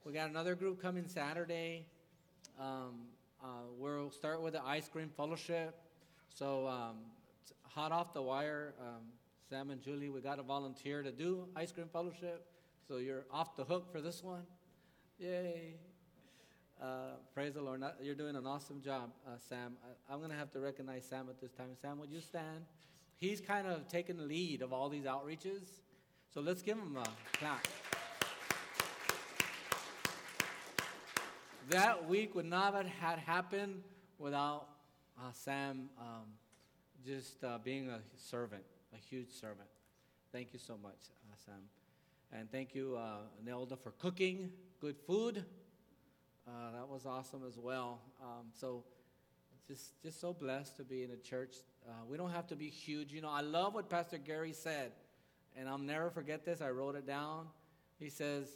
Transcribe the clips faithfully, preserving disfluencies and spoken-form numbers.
We got another group coming Saturday. Um, uh, we'll start with the ice cream fellowship. So um, hot off the wire, um, Sam and Julie, we got a volunteer to do ice cream fellowship. So you're off the hook for this one. Yay. Uh, praise the Lord. You're doing an awesome job, uh, Sam. I, I'm going to have to recognize Sam at this time. Sam, would you stand? He's kind of taken the lead of all these outreaches. So let's give him a clap. That week would not have had happened without uh, Sam um, just uh, being a servant, a huge servant. Thank you so much, uh, Sam. And thank you, uh, Nelda, for cooking good food. Uh, that was awesome as well. Um, so just just so blessed to be in a church. Uh, we don't have to be huge. You know, I love what Pastor Gary said, and I'll never forget this. I wrote it down. He says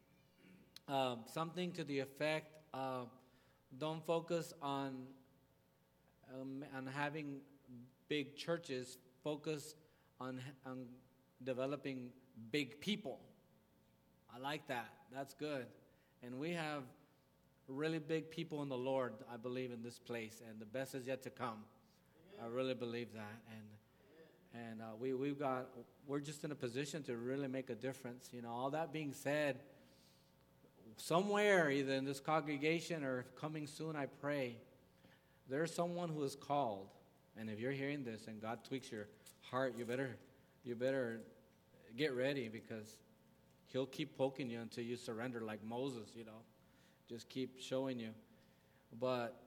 um, something to the effect, uh, don't focus on, um, on having big churches. Focus on, on developing big people. I like that. That's good. And we have really big people in the Lord, I believe, in this place, and the best is yet to come. Amen. I really believe that, and and uh, we we've got we're just in a position to really make a difference. You know, all that being said, somewhere either in this congregation or coming soon, I pray there's someone who is called, and if you're hearing this and God tweaks your heart, you better you better get ready, because He'll keep poking you until you surrender, like Moses. You know. Just keep showing you. But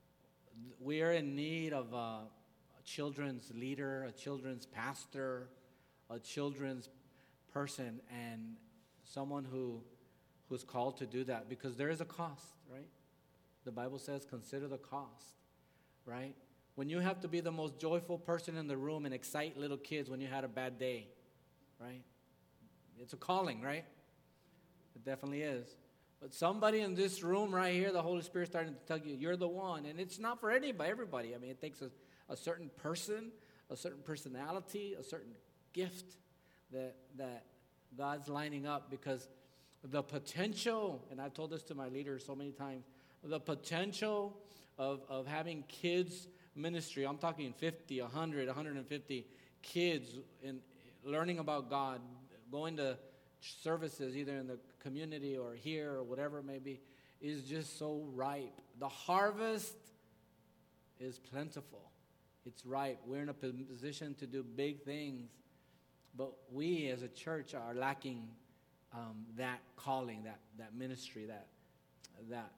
we are in need of a, a children's leader, a children's pastor, a children's person, and someone who who's called to do that, because there is a cost, right? The Bible says, consider the cost, right? When you have to be the most joyful person in the room and excite little kids when you had a bad day, right? It's a calling, right? It definitely is. But somebody in this room right here, the Holy Spirit's starting to tell you, you're the one. And it's not for anybody, everybody. I mean, it takes a, a certain person, a certain personality, a certain gift that that God's lining up, because the potential, and I've told this to my leaders so many times, the potential of, of having kids ministry, I'm talking fifty, one hundred, one hundred fifty kids in learning about God, going to services either in the community or here or whatever it may be, is just so ripe. The harvest is plentiful. It's ripe. We're in a position to do big things, but we as a church are lacking um, that calling, that that ministry, that that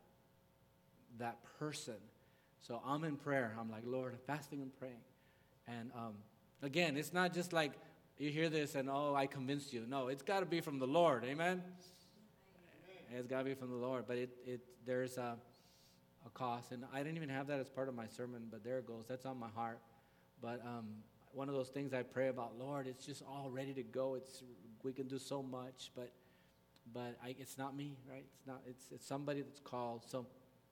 that person. So I'm in prayer. I'm like, Lord, fasting and praying. And um, again, it's not just like you hear this and, oh, I convinced you. No, it's got to be from the Lord. Amen? Amen. It's got to be from the Lord. But it, it there's a, a cost. And I didn't even have that as part of my sermon, but there it goes. That's on my heart. But um, one of those things I pray about, Lord, it's just all ready to go. It's we can do so much, but but I, it's not me, right? It's not. It's it's somebody that's called. So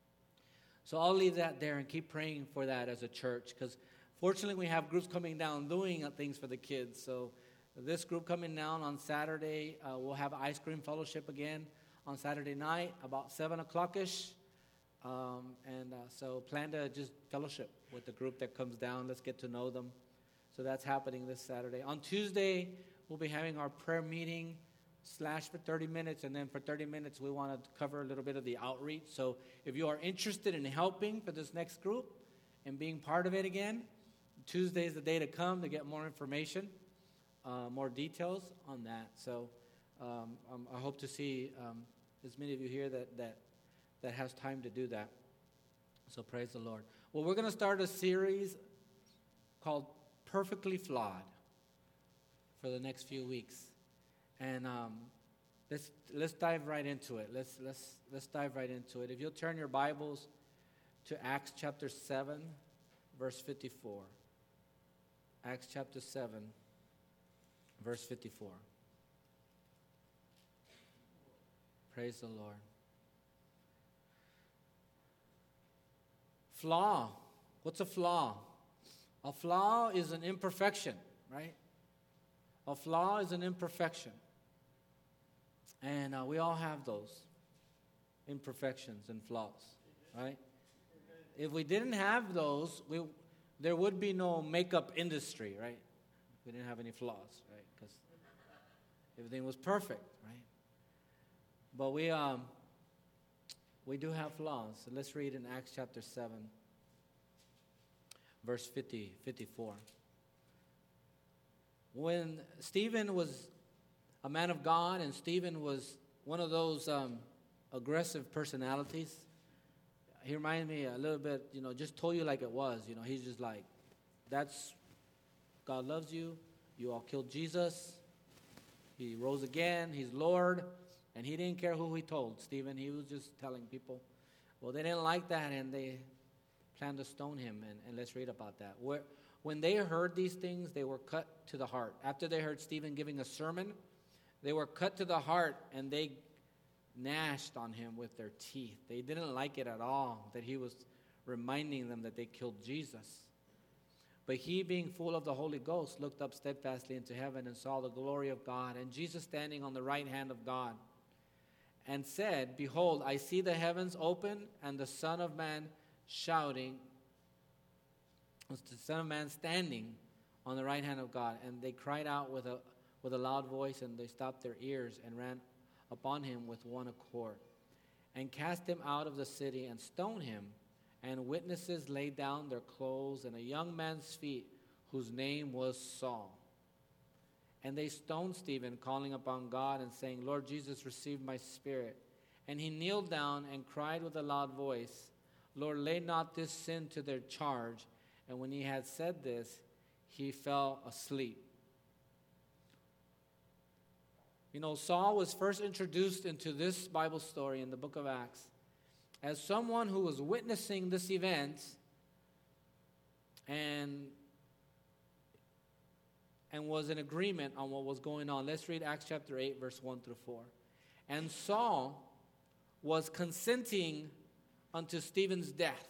so I'll leave that there and keep praying for that as a church, because fortunately, we have groups coming down doing things for the kids. So this group coming down on Saturday, uh, we'll have ice cream fellowship again on Saturday night, about seven o'clock-ish. Um, and uh, so plan to just fellowship with the group that comes down. Let's get to know them. So that's happening this Saturday. On Tuesday, we'll be having our prayer meeting slash for thirty minutes. And then for thirty minutes, we want to cover a little bit of the outreach. So if you are interested in helping for this next group and being part of it again, Tuesday is the day to come to get more information, uh, more details on that. So um, um, I hope to see um, as many of you here that, that that has time to do that. So praise the Lord. Well, we're going to start a series called Perfectly Flawed for the next few weeks, and um, let's let's dive right into it. Let's let's let's dive right into it. If you'll turn your Bibles to Acts chapter seven, verse fifty-four. Acts chapter seven, verse fifty-four. Praise the Lord. Flaw. What's a flaw? A flaw is an imperfection, right? A flaw is an imperfection. And uh, we all have those. imperfections and flaws, right? If we didn't have those, we, there would be no makeup industry, right? We didn't have any flaws, right? Because everything was perfect, right? But we um we do have flaws. So let's read in Acts chapter seven, verse fifty, fifty-four. When Stephen was a man of God, and Stephen was one of those um, aggressive personalities, he reminded me a little bit, you know, just told you like it was. You know, he's just like, that's, God loves you. You all killed Jesus. He rose again. He's Lord. And he didn't care who he told, Stephen. He was just telling people. Well, they didn't like that, and they planned to stone him. And, and let's read about that. Where, when they heard these things, they were cut to the heart. After they heard Stephen giving a sermon, they were cut to the heart, and they gnashed on him with their teeth. They didn't like it at all that he was reminding them that they killed Jesus. But he, being full of the Holy Ghost, looked up steadfastly into heaven and saw the glory of God, and Jesus standing on the right hand of God, and said, Behold, I see the heavens open, and the Son of Man shouting, the Son of Man standing on the right hand of God. And they cried out with a with a loud voice, and they stopped their ears and ran upon him with one accord, and cast him out of the city and stoned him. And witnesses laid down their clothes at a young man's feet, whose name was Saul. And they stoned Stephen, calling upon God and saying, Lord Jesus, receive my spirit. And he kneeled down and cried with a loud voice, Lord, lay not this sin to their charge. And when he had said this, he fell asleep. You know, Saul was first introduced into this Bible story in the book of Acts as someone who was witnessing this event and, and was in agreement on what was going on. Let's read Acts chapter eight, verse one through four. And Saul was consenting unto Stephen's death.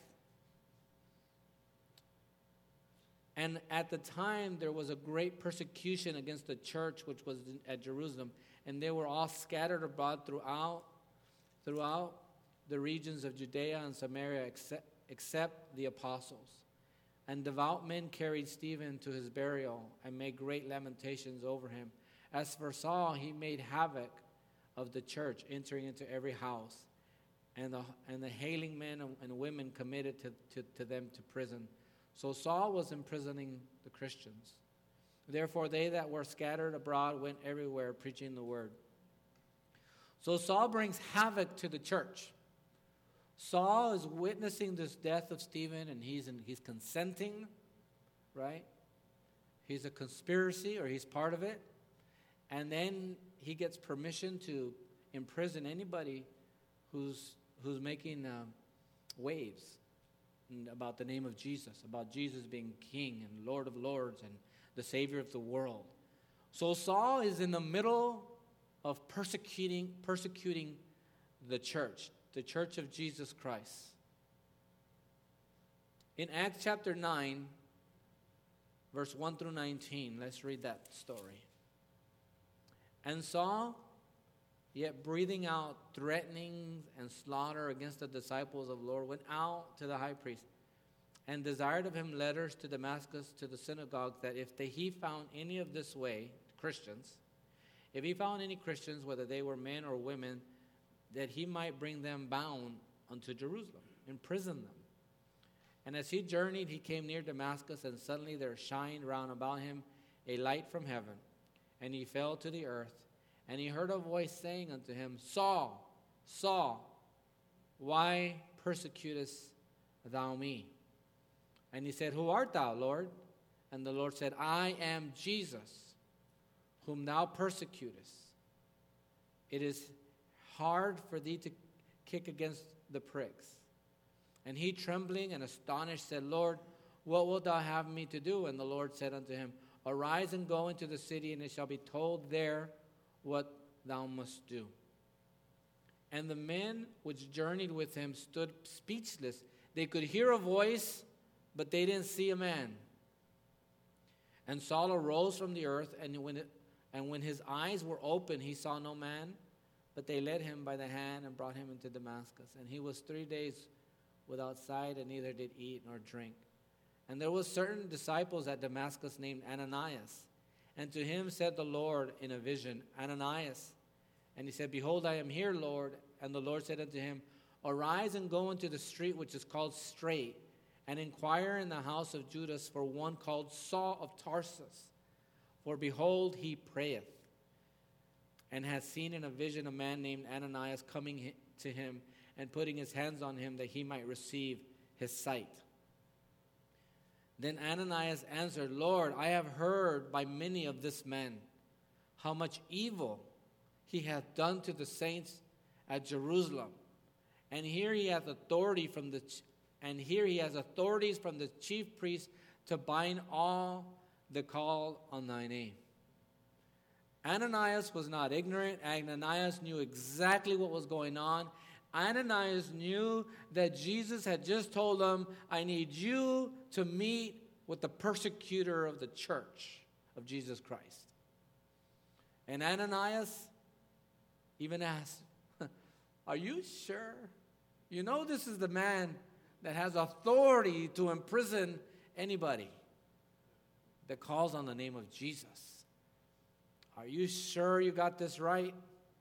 And at the time, there was a great persecution against the church, which was at Jerusalem. And they were all scattered abroad throughout, throughout the regions of Judea and Samaria, except, except the apostles. And devout men carried Stephen to his burial and made great lamentations over him. As for Saul, he made havoc of the church, entering into every house. And the, and the hailing men and women committed to, to, to them to prison. So Saul was imprisoning the Christians. Therefore, they that were scattered abroad went everywhere preaching the word. So Saul brings havoc to the church. Saul is witnessing this death of Stephen, and he's in, he's consenting, right? He's a conspiracy, or he's part of it. And then he gets permission to imprison anybody who's who's making uh, waves about the name of Jesus, about Jesus being King and Lord of Lords and the Savior of the world. So Saul is in the middle of persecuting persecuting the church, the church of Jesus Christ. In Acts chapter nine, verse one through nineteen, let's read that story. And Saul, yet breathing out threatenings and slaughter against the disciples of the Lord, went out to the high priest and desired of him letters to Damascus, to the synagogues, that if they, he found any of this way, Christians, if he found any Christians, whether they were men or women, that he might bring them bound unto Jerusalem, imprison them. And as he journeyed, he came near Damascus, and suddenly there shined round about him a light from heaven, and he fell to the earth. And he heard a voice saying unto him, Saul, Saul, why persecutest thou me? And he said, Who art thou, Lord? And the Lord said, I am Jesus, whom thou persecutest. It is hard for thee to kick against the pricks. And he, trembling and astonished, said, Lord, what wilt thou have me to do? And the Lord said unto him, Arise and go into the city, and it shall be told there what thou must do. And the men which journeyed with him stood speechless. They could hear a voice, but they didn't see a man. And Saul arose from the earth, and when, it, and when his eyes were open, he saw no man. But they led him by the hand and brought him into Damascus. And he was three days without sight, and neither did eat nor drink. And there was certain disciples at Damascus named Ananias. And to him said the Lord in a vision, Ananias. And he said, Behold, I am here, Lord. And the Lord said unto him, Arise and go into the street which is called Straight, and inquire in the house of Judas for one called Saul of Tarsus. For behold, he prayeth, and hath seen in a vision a man named Ananias coming to him, and putting his hands on him, that he might receive his sight. Then Ananias answered, Lord, I have heard by many of this man how much evil he hath done to the saints at Jerusalem. And here he hath authority from the and here he has authorities from the chief priests to bind all that call on thy name. Ananias was not ignorant. Ananias knew exactly what was going on. Ananias knew that Jesus had just told him, I need you to meet with the persecutor of the church of Jesus Christ. And Ananias even asked, are you sure? You know this is the man that has authority to imprison anybody that calls on the name of Jesus. Are you sure you got this right?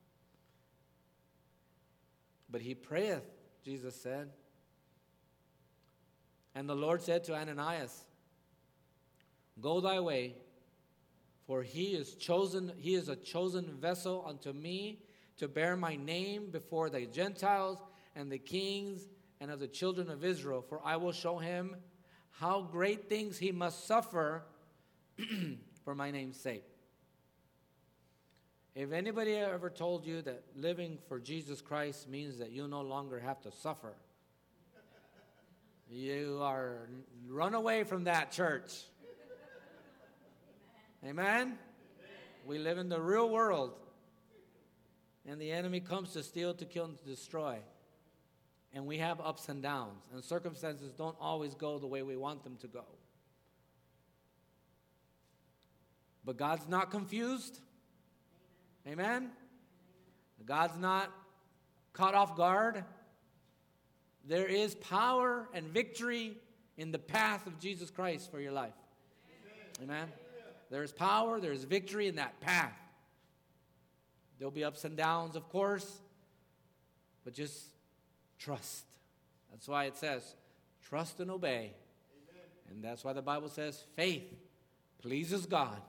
But he prayeth, Jesus said. And the Lord said to Ananias, Go thy way, for he is chosen, he is a chosen vessel unto me to bear my name before the Gentiles and the kings and of the children of Israel. For I will show him how great things he must suffer for my name's sake. If anybody ever told you that living for Jesus Christ means that you no longer have to suffer, you are run away from that, church. Amen? Amen? We live in the real world, and the enemy comes to steal, to kill, and to destroy. And we have ups and downs, and circumstances don't always go the way we want them to go. But God's not confused. Amen? Amen? God's not caught off guard. There is power and victory in the path of Jesus Christ for your life. Amen? Amen? There's power, there's victory in that path. There'll be ups and downs, of course, but just trust. That's why it says, trust and obey. Amen. And that's why the Bible says, faith pleases God.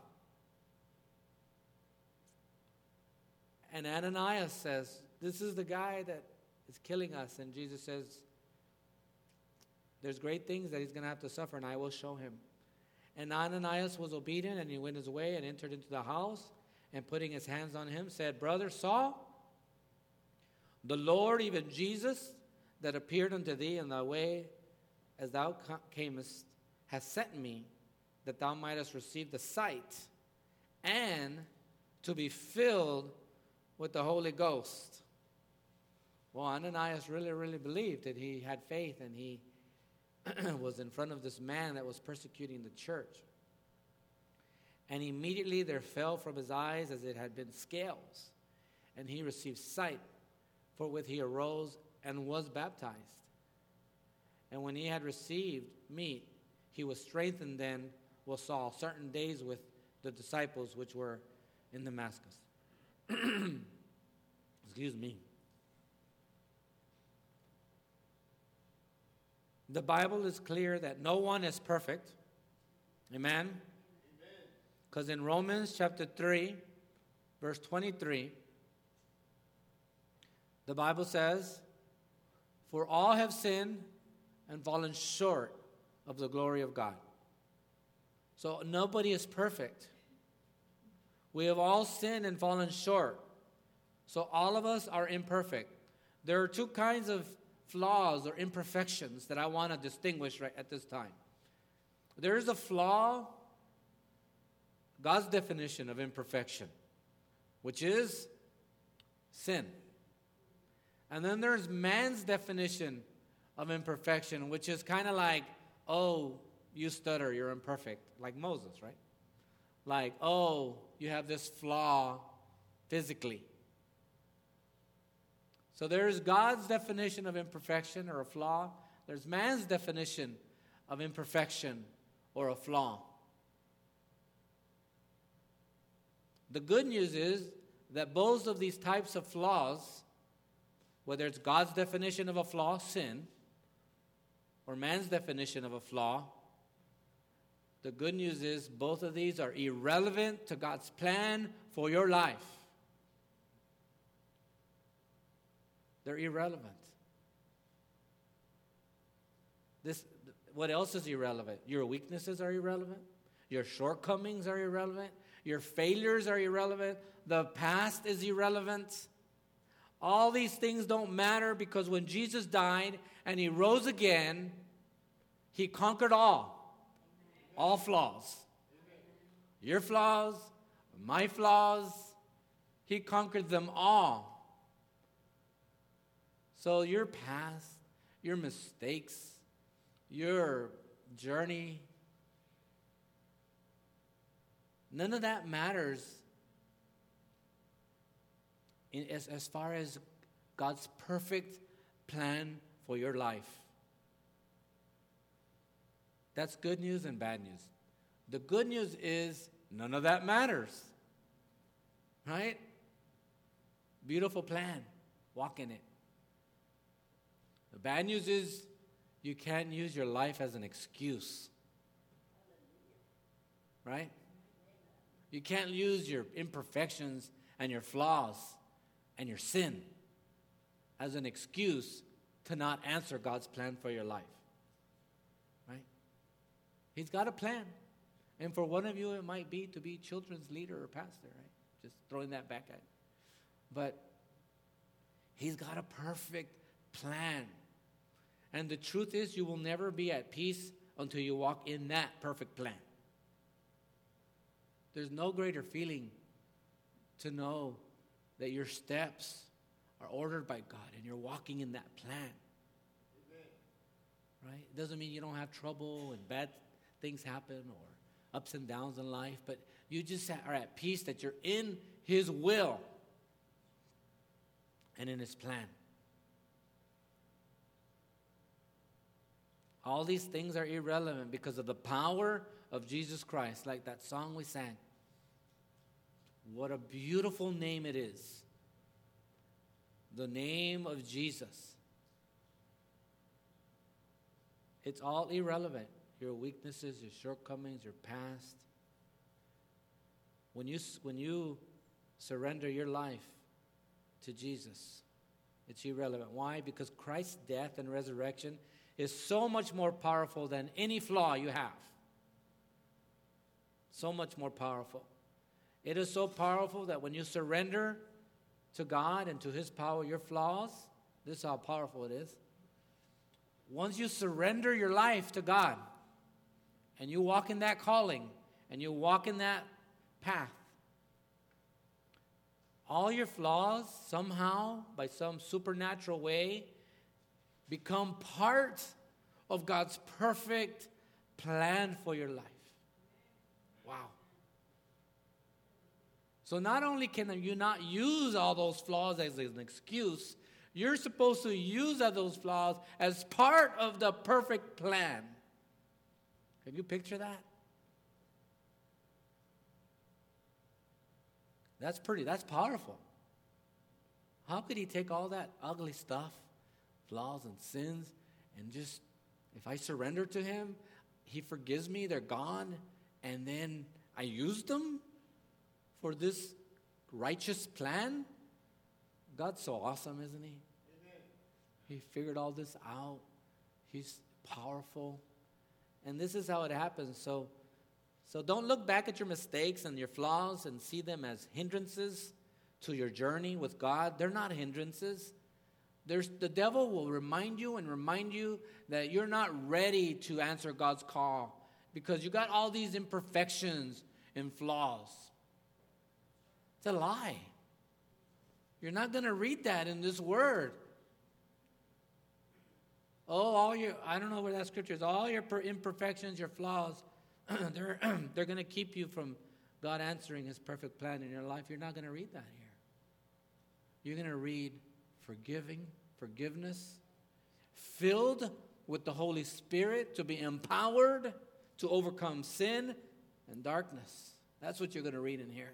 And Ananias says, this is the guy that is killing us. And Jesus says, there's great things that he's going to have to suffer, and I will show him. And Ananias was obedient, and he went his way and entered into the house, and putting his hands on him, said, Brother Saul, the Lord, even Jesus, that appeared unto thee in thy way as thou camest, has sent me, that thou mightest receive the sight, and to be filled with the Holy Ghost. Well, Ananias really, really believed that he had faith, and he was in front of this man that was persecuting the church. And immediately there fell from his eyes as it had been scales, and he received sight. Forthwith he arose and was baptized. And when he had received meat, he was strengthened then with Saul certain days with the disciples which were in Damascus. Excuse me. The Bible is clear that no one is perfect. Amen? Because in Romans chapter three, verse twenty-three, the Bible says, for all have sinned and fallen short of the glory of God. So nobody is perfect. We have all sinned and fallen short. So all of us are imperfect. There are two kinds of flaws or imperfections that I want to distinguish right at this time. There is a flaw, God's definition of imperfection, which is sin. And then there's man's definition of imperfection, which is kind of like, oh, you stutter, you're imperfect, like Moses, right? Like, oh, you have this flaw physically. So there's God's definition of imperfection or a flaw. There's man's definition of imperfection or a flaw. The good news is that both of these types of flaws, whether it's God's definition of a flaw, sin, or man's definition of a flaw, the good news is both of these are irrelevant to God's plan for your life. They're irrelevant. This, what else is irrelevant? Your weaknesses are irrelevant. Your shortcomings are irrelevant. Your failures are irrelevant. The past is irrelevant. All these things don't matter because when Jesus died and he rose again, he conquered all. All flaws. Your flaws, my flaws, he conquered them all. So your past, your mistakes, your journey, none of that matters in, as, as far as God's perfect plan for your life. That's good news and bad news. The good news is none of that matters. Right? Beautiful plan. Walk in it. The bad news is you can't use your life as an excuse. Right? You can't use your imperfections and your flaws and your sin as an excuse to not answer God's plan for your life. Right? He's got a plan. And for one of you, it might be to be children's leader or pastor, right? Just throwing that back at you. But he's got a perfect plan. And the truth is, you will never be at peace until you walk in that perfect plan. There's no greater feeling to know that your steps are ordered by God and you're walking in that plan. Amen. Right? It doesn't mean you don't have trouble and bad things happen or ups and downs in life, but you just are at peace that you're in his will and in his plan. All these things are irrelevant because of the power of Jesus Christ, like that song we sang. What a beautiful name it is. The name of Jesus. It's all irrelevant. Your weaknesses, your shortcomings, your past. When you, when you surrender your life to Jesus, it's irrelevant. Why? Because Christ's death and resurrection is so much more powerful than any flaw you have. So much more powerful. It is so powerful that when you surrender to God and to his power, your flaws, this is how powerful it is. Once you surrender your life to God and you walk in that calling and you walk in that path, all your flaws somehow, by some supernatural way, become part of God's perfect plan for your life. Wow. So not only can you not use all those flaws as an excuse, you're supposed to use those flaws as part of the perfect plan. Can you picture that? That's pretty, that's powerful. How could he take all that ugly stuff, flaws and sins, and just, if I surrender to him, he forgives me, they're gone, and then I use them for this righteous plan? God's so awesome, isn't he? Amen. He figured all this out. He's powerful. And this is how it happens. So, so don't look back at your mistakes and your flaws and see them as hindrances to your journey with God. They're not hindrances. There's, the devil will remind you and remind you that you're not ready to answer God's call because you got all these imperfections and flaws. It's a lie. You're not going to read that in this word. Oh, all your, I don't know where that scripture is. All your imperfections, your flaws, they're, they're going to keep you from God answering his perfect plan in your life. You're not going to read that here. You're going to read, forgiving, forgiveness, filled with the Holy Spirit to be empowered to overcome sin and darkness. That's what you're going to read in here.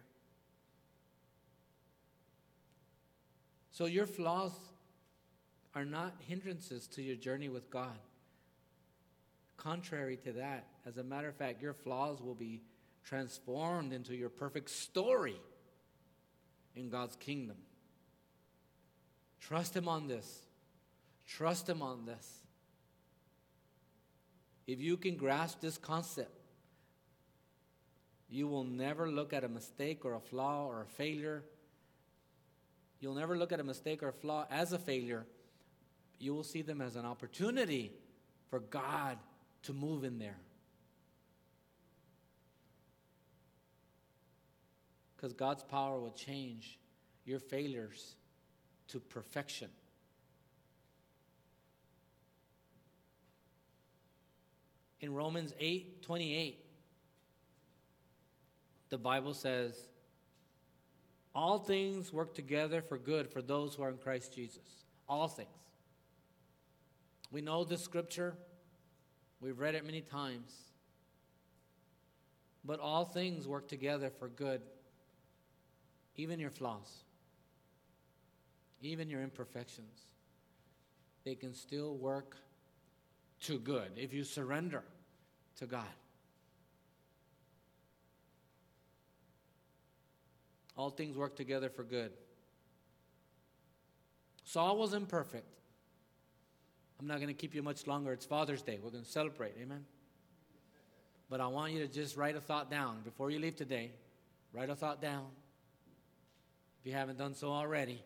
So your flaws are not hindrances to your journey with God. Contrary to that, as a matter of fact, your flaws will be transformed into your perfect story in God's kingdom. Trust Him on this. Trust Him on this. If you can grasp this concept, you will never look at a mistake or a flaw or a failure. You'll never look at a mistake or a flaw as a failure. You will see them as an opportunity for God to move in there. Because God's power will change your failures to perfection. In Romans eight twenty-eight, the Bible says, all things work together for good for those who are in Christ Jesus. All things. We know this scripture. We've read it many times. But all things work together for good. Even your flaws. Even your imperfections. They can still work to good if you surrender to God. All things work together for good. Saul was imperfect. I'm not going to keep you much longer. It's Father's Day. We're going to celebrate. Amen? But I want you to just write a thought down. Before you leave today, write a thought down. If you haven't done so already.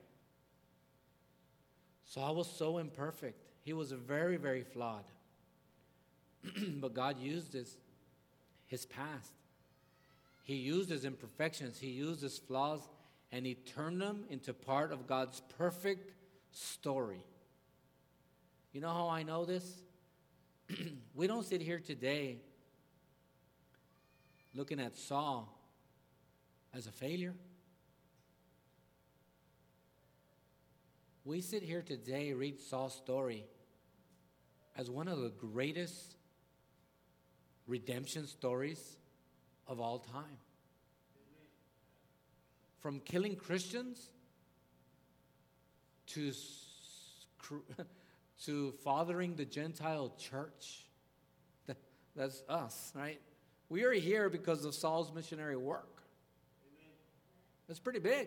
Saul was so imperfect. He was very, very flawed. But God used his, his past. He used his imperfections. He used his flaws. And he turned them into part of God's perfect story. You know how I know this? We don't sit here today looking at Saul as a failure. We sit here today, read Saul's story as one of the greatest redemption stories of all time. From killing Christians to to fathering the Gentile church. That, that's us, right? We are here because of Saul's missionary work. Amen. That's pretty big.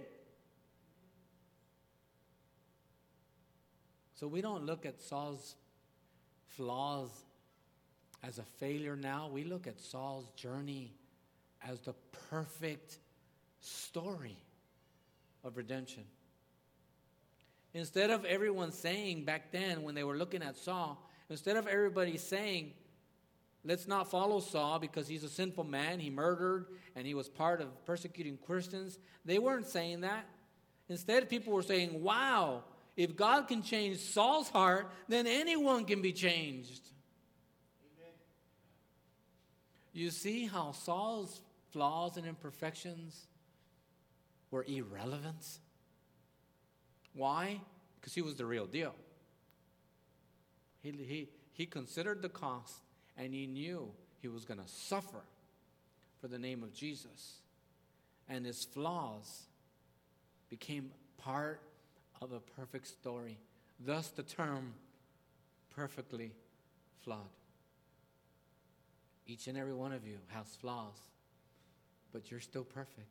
So we don't look at Saul's flaws as a failure now. We look at Saul's journey as the perfect story of redemption. Instead of everyone saying back then when they were looking at Saul, instead of everybody saying, let's not follow Saul because he's a sinful man, he murdered, and he was part of persecuting Christians, they weren't saying that. Instead, people were saying, wow, if God can change Saul's heart, then anyone can be changed. Amen. You see how Saul's flaws and imperfections were irrelevant? Why? Because he was the real deal. He, he, he considered the cost, and he knew he was going to suffer for the name of Jesus. And his flaws became part of a perfect story. Thus the term perfectly flawed. Each and every one of you has flaws, but you're still perfect.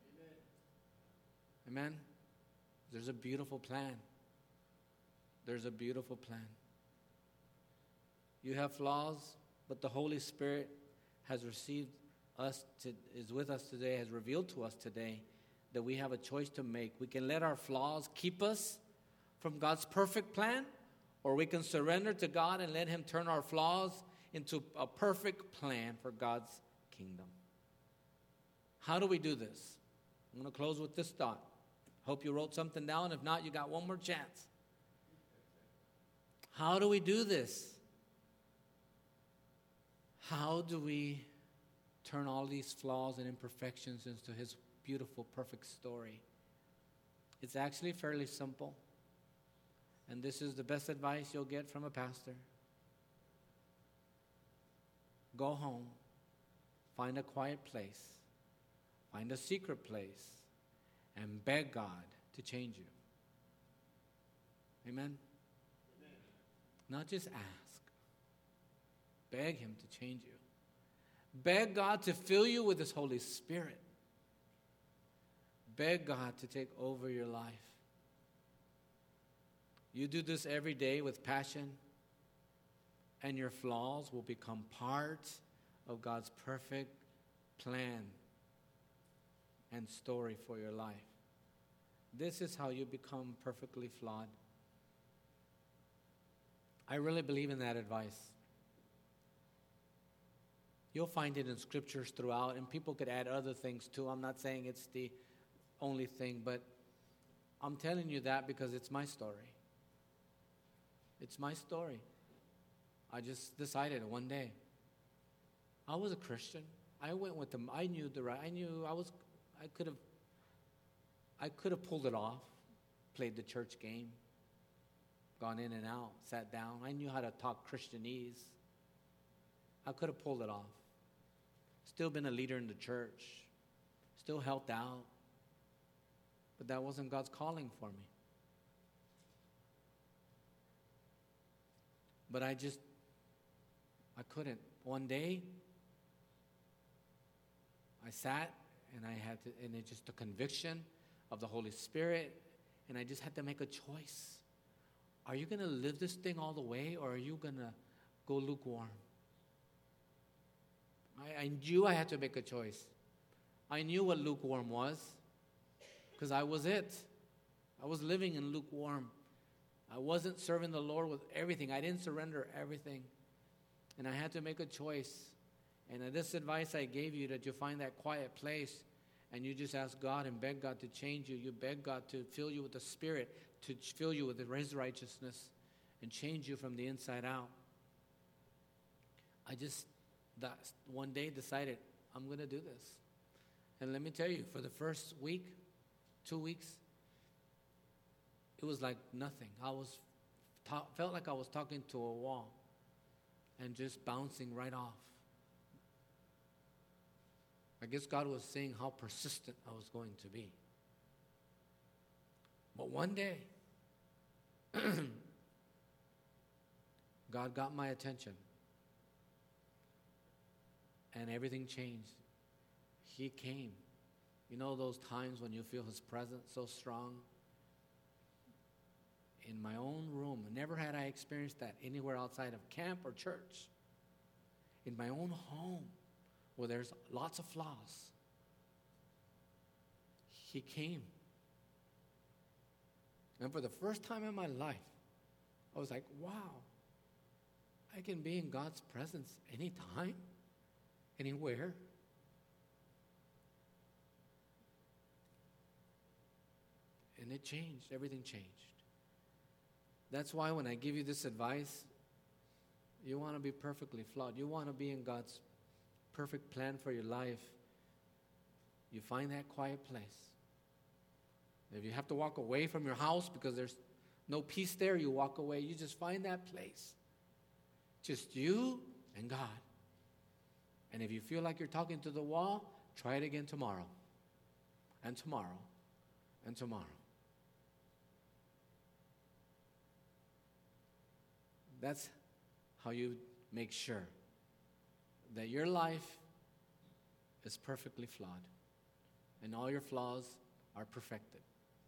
Amen? Amen? There's a beautiful plan. There's a beautiful plan. You have flaws, but the Holy Spirit has received us, to, is with us today, has revealed to us today that we have a choice to make. We can let our flaws keep us from God's perfect plan, or we can surrender to God and let Him turn our flaws into a perfect plan for God's kingdom. How do we do this? I'm going to close with this thought. Hope you wrote something down. If not, you got one more chance. How do we do this? How do we turn all these flaws and imperfections into His beautiful, perfect story? It's actually fairly simple. And this is the best advice you'll get from a pastor. Go home, find a quiet place, find a secret place, and beg God to change you. Amen? Amen. Not just ask. Beg Him to change you. Beg God to fill you with His Holy Spirit. Beg God to take over your life. You do this every day with passion, and your flaws will become part of God's perfect plan and story for your life. This is how you become perfectly flawed. I really believe in that advice. You'll find it in scriptures throughout, and people could add other things too. I'm not saying it's the only thing, but I'm telling you that because it's my story. It's my story. I just decided one day. I was a Christian. I went with them. I knew the right. I knew I was. I could have. I could have pulled it off, played the church game, gone in and out, sat down. I knew how to talk Christianese. I could have pulled it off. Still been a leader in the church. Still helped out. But that wasn't God's calling for me. But I just, I couldn't. One day, I sat and I had to, and it just the conviction of the Holy Spirit, and I just had to make a choice. Are you going to live this thing all the way, or are you going to go lukewarm? I, I knew I had to make a choice. I knew what lukewarm was, because I was it. I was living in lukewarm. I wasn't serving the Lord with everything. I didn't surrender everything. And I had to make a choice. And this advice I gave you, that you find that quiet place and you just ask God and beg God to change you. You beg God to fill you with the Spirit, to fill you with His righteousness and change you from the inside out. I just that one day decided, I'm going to do this. And let me tell you, for the first week, two weeks, it was like nothing. I was ta- felt like I was talking to a wall and just bouncing right off. I guess God was saying how persistent I was going to be. But one day, God got my attention, and everything changed. He came. You know those times when you feel His presence so strong? In my own room, never had I experienced that anywhere outside of camp or church. In my own home, where there's lots of flaws, He came. And for the first time in my life, I was like, wow, I can be in God's presence anytime, anywhere. And it changed. Everything changed. That's why when I give you this advice, you want to be perfectly flawed. You want to be in God's perfect plan for your life. You find that quiet place. If you have to walk away from your house because there's no peace there, you walk away. You just find that place. Just you and God. And if you feel like you're talking to the wall, try it again tomorrow. And tomorrow. And tomorrow. That's how you make sure that your life is perfectly flawed and all your flaws are perfected.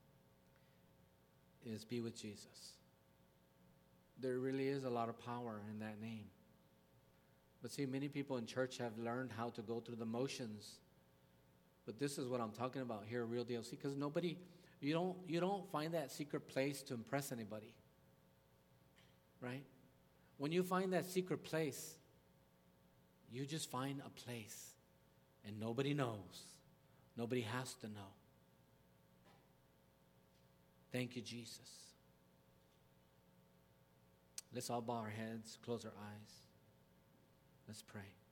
Is be with Jesus. There really is a lot of power in that name. But see, many people in church have learned how to go through the motions. But this is what I'm talking about here, real deal. See, because nobody, you don't, you don't find that secret place to impress anybody. Right? When you find that secret place, you just find a place and nobody knows. Nobody has to know. Thank you, Jesus. Let's all bow our heads, close our eyes. Let's pray.